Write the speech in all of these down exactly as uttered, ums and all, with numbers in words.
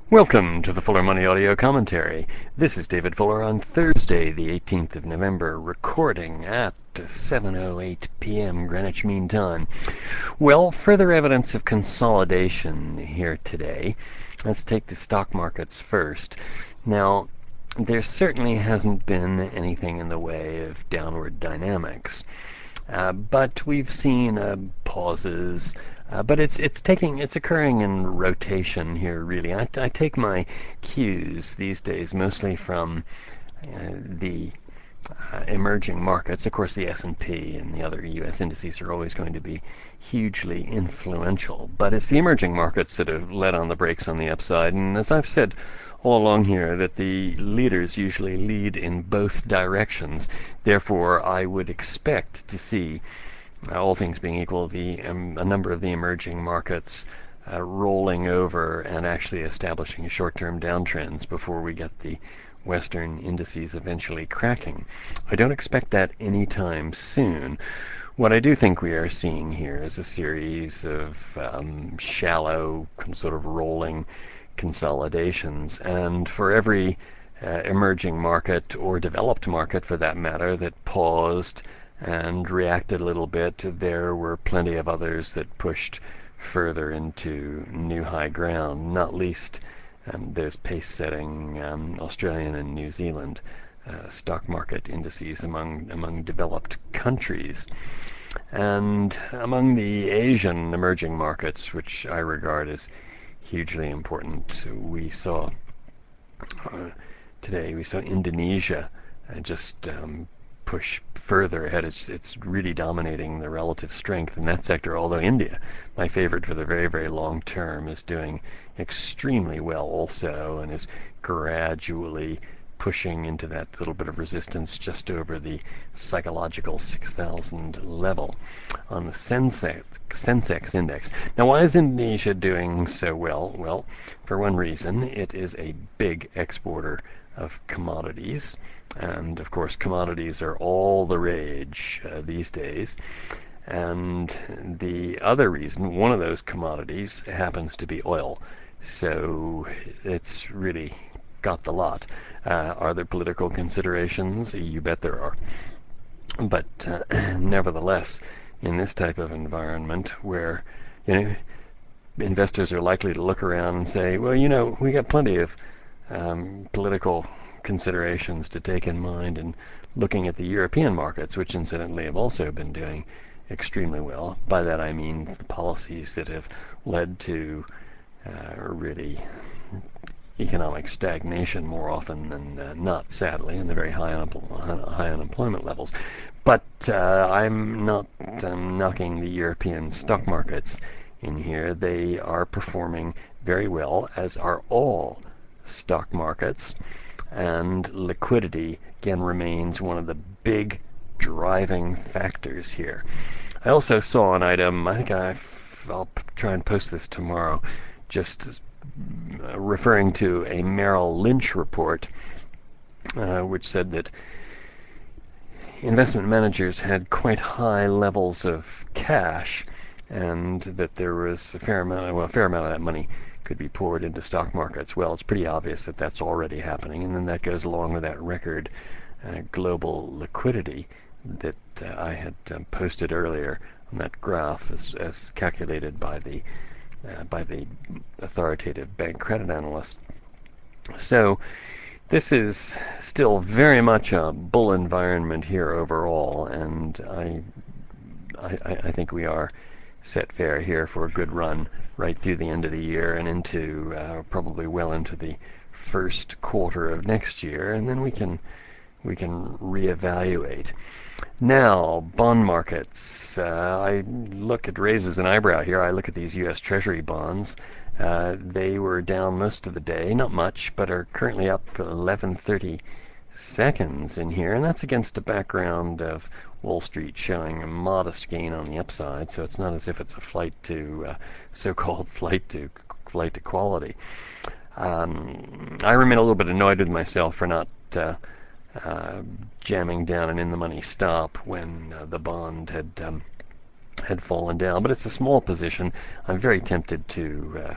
Welcome to the Fuller Money Audio Commentary. This is David Fuller on Thursday, the eighteenth of November, recording at seven oh eight p.m. Greenwich Mean Time. Well, further evidence of consolidation here today. Let's take the stock markets first. Now, there certainly hasn't been anything in the way of downward dynamics. Uh, but we've seen uh, pauses, uh, but it's it's taking it's occurring in rotation here. Really, I, I take my cues these days mostly from uh, the uh, emerging markets. Of course, the S and P and the other U S indices are always going to be hugely influential, but it's the emerging markets that have let on the brakes on the upside. And as I've said all along here, that the leaders usually lead in both directions. Therefore, I would expect to see, uh, all things being equal, the um, a number of the emerging markets uh, rolling over and actually establishing short-term downtrends before we get the Western indices eventually cracking. I don't expect that anytime soon. What I do think we are seeing here is a series of um, shallow, sort of rolling consolidations, and for every uh, emerging market, or developed market for that matter, that paused and reacted a little bit, there were plenty of others that pushed further into new high ground, not least um, those pace-setting um, Australian and New Zealand uh, stock market indices among among developed countries. And among the Asian emerging markets, which I regard as hugely important, we saw uh, today, we saw Indonesia uh, just um, push further ahead. It's, it's really dominating the relative strength in that sector, although India, my favorite for the very, very long term, is doing extremely well also and is gradually pushing into that little bit of resistance just over the psychological six thousand level on the Sensex, Sensex index. Now, why is Indonesia doing so well? Well, for one reason, it is a big exporter of commodities, and of course commodities are all the rage uh, these days. And the other reason, one of those commodities happens to be oil, so it's really got the lot. Uh, are there political considerations? You bet there are. But uh, nevertheless, in this type of environment where, you know, investors are likely to look around and say, well, you know, we got plenty of um, political considerations to take in mind, and looking at the European markets, which incidentally have also been doing extremely well. By that I mean the policies that have led to uh, really economic stagnation more often than uh, not, sadly, and the very high, un- high unemployment levels. But uh, I'm not um, knocking the European stock markets in here. They are performing very well, as are all stock markets, and liquidity, again, remains one of the big driving factors here. I also saw an item, I think I, I'll try and post this tomorrow, just referring to a Merrill Lynch report, uh, which said that investment managers had quite high levels of cash, and that there was a fair amount, well, a fair amount of that money could be poured into stock markets. Well, it's pretty obvious that that's already happening, and then that goes along with that record uh, global liquidity that uh, I had um, posted earlier on that graph, as, as calculated by the Uh, by the authoritative bank credit analyst. So this is still very much a bull environment here overall, and I, I, I think we are set fair here for a good run right through the end of the year and into uh, probably well into the first quarter of next year, and then we can we can reevaluate. Now, bond markets. Uh, I look at raises an eyebrow here. I look at these U S Treasury bonds. Uh, they were down most of the day, not much, but are currently up for eleven thirty seconds in here, and that's against a background of Wall Street showing a modest gain on the upside. So it's not as if it's a flight to uh, so-called flight to flight to quality. Um, I remain a little bit annoyed with myself for not Uh, Uh, jamming down an in-the-money stop when uh, the bond had um, had fallen down. But it's a small position. I'm very tempted to uh,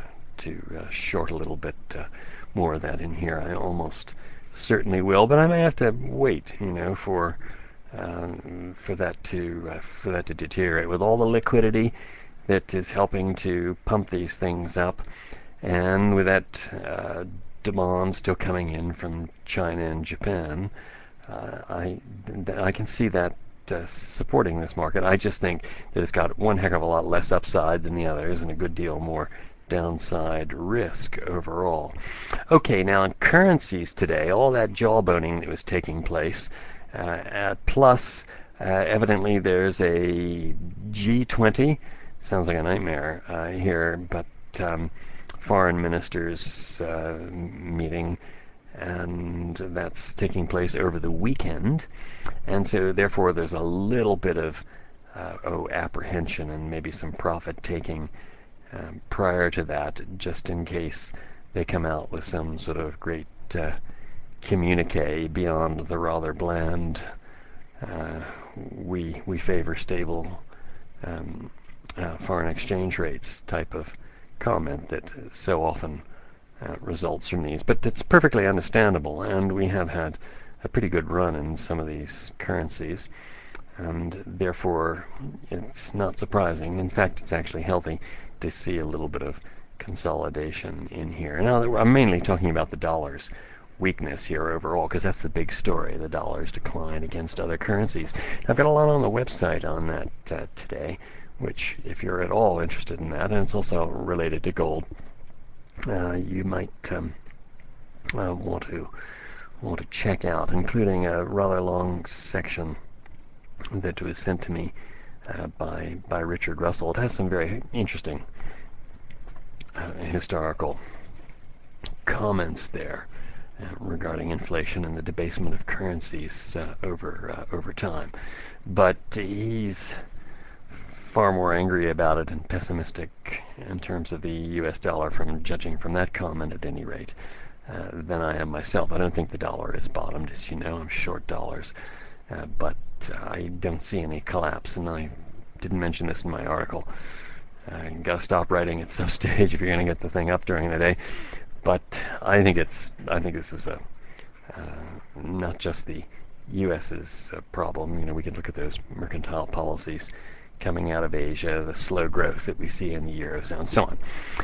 to uh, short a little bit uh, more of that in here, I almost certainly will. But I may have to wait, you know, for um, for that to uh, for that to deteriorate. With all the liquidity that is helping to pump these things up, and with that uh, demand still coming in from China and Japan, uh, I I can see that uh, supporting this market. I just think that it's got one heck of a lot less upside than the others, and a good deal more downside risk overall. Okay, now in currencies today, all that jawboning that was taking place, uh, plus uh, evidently there's a G twenty. Sounds like a nightmare uh, here, but um, foreign ministers uh, meeting, and that's taking place over the weekend, and so therefore there's a little bit of uh, oh apprehension and maybe some profit taking um, prior to that, just in case they come out with some sort of great uh, communique beyond the rather bland uh, we we favor stable um, uh, foreign exchange rates type of comment that so often uh, results from these. But it's perfectly understandable, and we have had a pretty good run in some of these currencies, and therefore it's not surprising. In fact, it's actually healthy to see a little bit of consolidation in here. Now, I'm mainly talking about the dollar's weakness here overall, because that's the big story, the dollar's decline against other currencies. I've got a lot on the website on that uh, today, which, if you're at all interested in that, and it's also related to gold, uh, you might um, uh, want to want to check out, including a rather long section that was sent to me uh, by by Richard Russell. It has some very interesting uh, historical comments there uh, regarding inflation and the debasement of currencies uh, over uh, over time. But he's far more angry about it and pessimistic in terms of the U S dollar, from judging from that comment at any rate, uh, than I am myself. I don't think the dollar is bottomed, as you know. I'm short dollars, uh, but I don't see any collapse, and I didn't mention this in my article. Uh, you got to stop writing at some stage if you're going to get the thing up during the day. But I think it's I think this is a uh, not just the U S's uh, problem. You know, we can look at those mercantile policies coming out of Asia, the slow growth that we see in the Eurozone, and so on.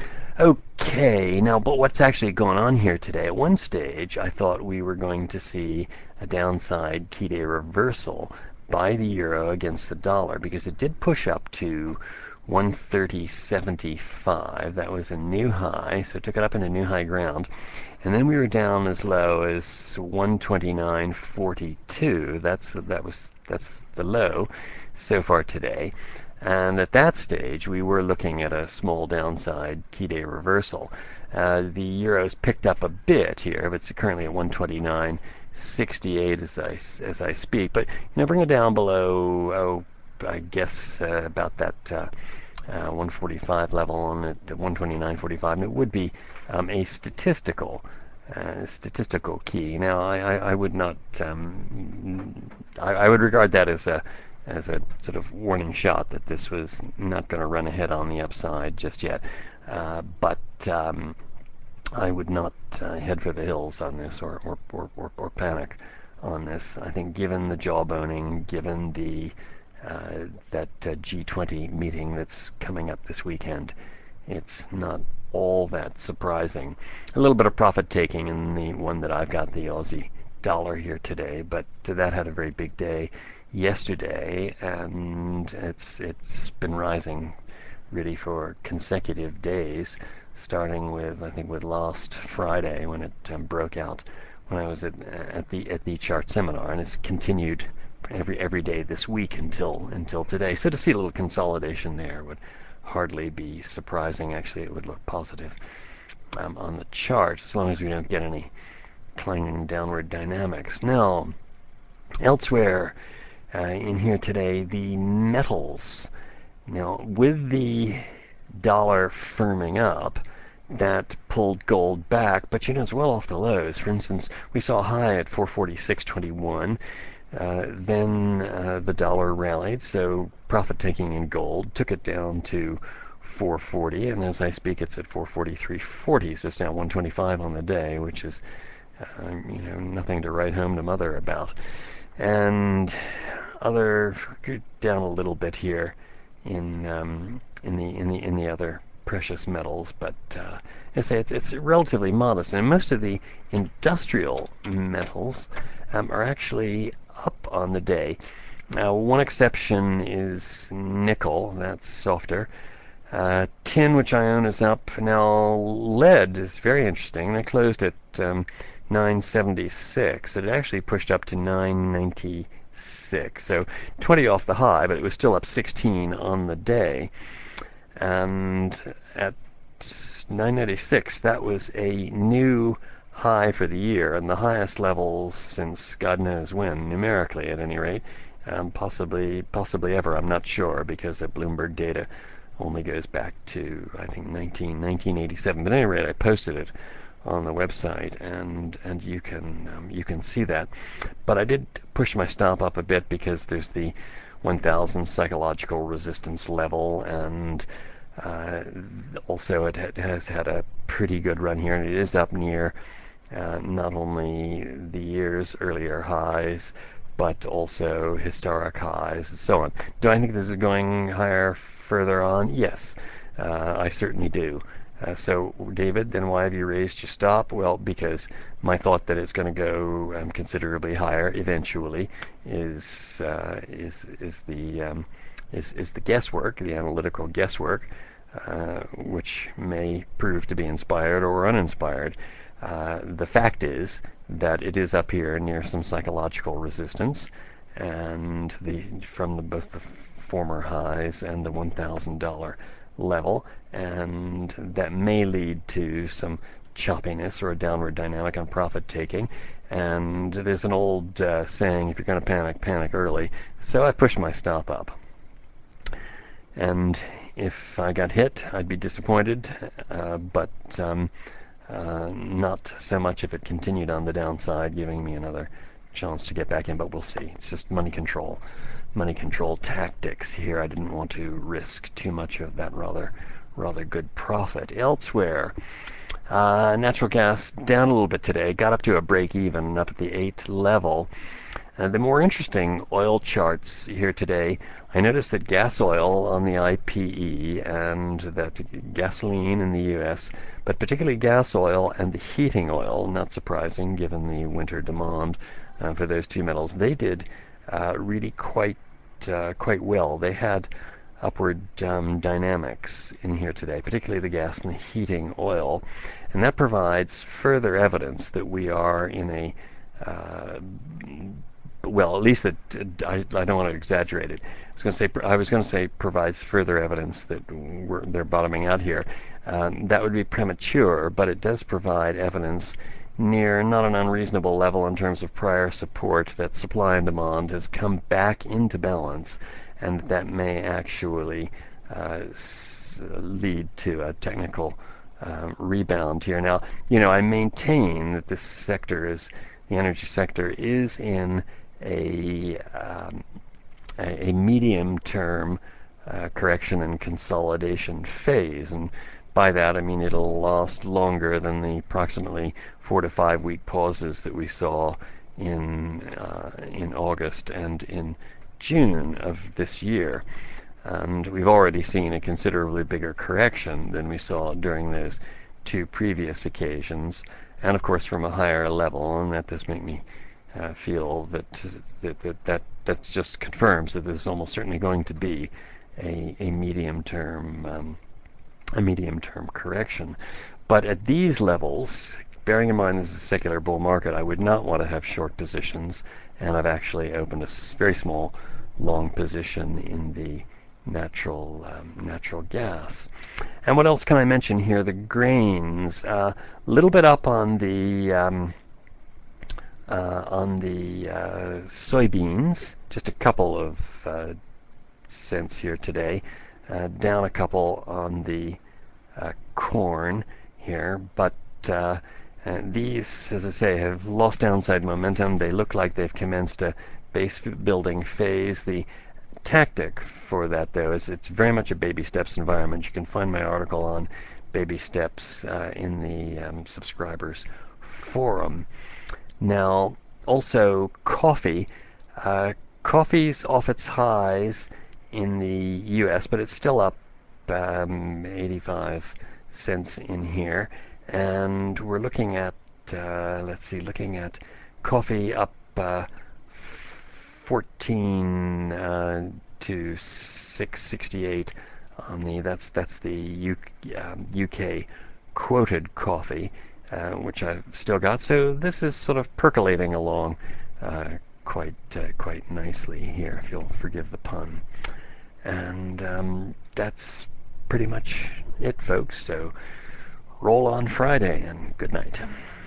Okay, now, but what's actually going on here today? At one stage, I thought we were going to see a downside key day reversal by the euro against the dollar, because it did push up to one thirty seventy-five. That was a new high, so it took it up into new high ground. And then we were down as low as one twenty-nine forty-two. That's that was that's the low so far today. And at that stage, we were looking at a small downside key day reversal. Uh, the euro's picked up a bit here, but it's currently at one twenty-nine sixty-eight as I as I speak. But you know, bring it down below, oh, I guess uh, about that uh, uh, one forty-five level, and at one twenty-nine forty-five, and it would be um, a statistical uh, statistical key. Now, I, I, I would not, um, I, I would regard that as a as a sort of warning shot that this was not going to run ahead on the upside just yet. Uh, but um, I would not uh, head for the hills on this, or or, or, or or panic on this. I think given the jawboning, given the uh, that uh, G twenty meeting that's coming up this weekend, it's not all that surprising. A little bit of profit taking in the one that I've got, the Aussie dollar here today, but that had a very big day yesterday, and it's it's been rising really for consecutive days, starting with I think with last Friday when it um, broke out when I was at at the at the chart seminar, and it's continued every every day this week until until today. So to see a little consolidation there would hardly be surprising. Actually, it would look positive um, on the chart, as long as we don't get any clanging downward dynamics. Now, elsewhere uh, in here today, the metals. Now, with the dollar firming up, that pulled gold back, but you know, it's well off the lows. For instance, we saw a high at four forty-six twenty-one. Uh, then uh, the dollar rallied, so profit taking in gold took it down to four forty, and as I speak, it's at four forty-three forty, so it's down one twenty-five on the day, which is uh, you know nothing to write home to mother about. And other down a little bit here in um, in the in the in the other precious metals, but uh, I say it's it's relatively modest, and most of the industrial metals um, are actually up on the day. Now, one exception is nickel, that's softer. Uh, tin, which I own, is up. Now, lead is very interesting. They closed at um, nine seventy-six. It actually pushed up to nine ninety-six. So twenty off the high, but it was still up sixteen on the day. And at nine ninety-six, that was a new high for the year, and the highest levels since God knows when, numerically at any rate. Um, possibly, possibly ever. I'm not sure, because the Bloomberg data only goes back to, I think, nineteen, nineteen eighty-seven. But at any rate, I posted it on the website, and and you can um, you can see that. But I did push my stop up a bit because there's the one thousand psychological resistance level, and uh, also it, it has had a pretty good run here, and it is up near uh, not only the year's earlier highs, but also historic highs and so on. Do I think this is going higher further on? Yes, uh, I certainly do. Uh, so, David, then why have you raised your stop? Well, because my thought that it's going to go um, considerably higher eventually is uh, is is the um, is is the guesswork, the analytical guesswork, uh, which may prove to be inspired or uninspired. Uh, the fact is that it is up here near some psychological resistance, and the from the, both the former highs and the one thousand dollar level, and that may lead to some choppiness or a downward dynamic on profit taking. And there's an old uh, saying, if you're going to panic, panic early. So I pushed my stop up. And if I got hit, I'd be disappointed, uh, but um, Uh, not so much if it continued on the downside, giving me another chance to get back in, but we'll see. It's just money control. Money control tactics here. I didn't want to risk too much of that rather rather good profit. Elsewhere, uh, natural gas down a little bit today. Got up to a break even, up at the eight level. Uh, the more interesting oil charts here today, I noticed that gas oil on the I P E and that gasoline in the U S, but particularly gas oil and the heating oil, not surprising given the winter demand uh, for those two metals, they did uh, really quite uh, quite well. They had upward um, dynamics in here today, particularly the gas and the heating oil, and that provides further evidence that we are in a uh, well, at least that I, I don't want to exaggerate it. I was going to say I was going to say provides further evidence that we're, they're bottoming out here. Um, that would be premature, but it does provide evidence near not an unreasonable level in terms of prior support that supply and demand has come back into balance, and that may actually uh, s- lead to a technical uh, rebound here. Now, you know, I maintain that this sector is the energy sector is in a um, a, a medium-term uh, correction and consolidation phase, and by that I mean it'll last longer than the approximately four to five week pauses that we saw in uh, in August and in June of this year. And we've already seen a considerably bigger correction than we saw during those two previous occasions, and of course from a higher level, and that does make me uh, feel that that, that that that just confirms that this is almost certainly going to be a, a medium term um, a medium term correction. But at these levels, bearing in mind this is a secular bull market, I would not want to have short positions, and I've actually opened a very small long position in the natural um, natural gas. And what else can I mention here? The grains, a uh, little bit up on the um, uh, on the uh, soybeans, just a couple of uh, cents here today. Uh, down a couple on the uh, corn here, but uh, and these, as I say, have lost downside momentum. They look like they've commenced a base building phase. The tactic for that, though, is it's very much a baby steps environment. You can find my article on baby steps uh, in the um, subscribers forum. Now, also coffee. Uh, coffee's off its highs in the U S, but it's still up um, eighty-five cents in here. And we're looking at, uh, let's see, looking at coffee up uh, fourteen uh, to six sixty-eight on the, that's that's the U, um, U K quoted coffee, uh, which I've still got. So this is sort of percolating along uh, quite uh, quite nicely here, if you'll forgive the pun. And um, that's pretty much it, folks. So roll on Friday, and good night.